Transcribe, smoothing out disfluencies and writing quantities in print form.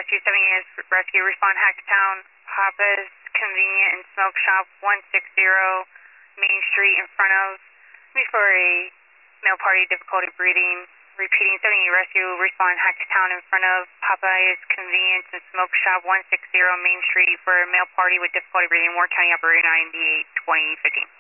278 is rescue. Respond Hacktown, Papa's Convenient and Smoke Shop, 160 Main Street in front of, for a male party difficulty breathing. Repeating, 78 rescue. Respond Hacktown in front of Papa's Convenience and Smoke Shop, 160 Main Street for a male party with difficulty breathing. Warren County Operator 98 2015.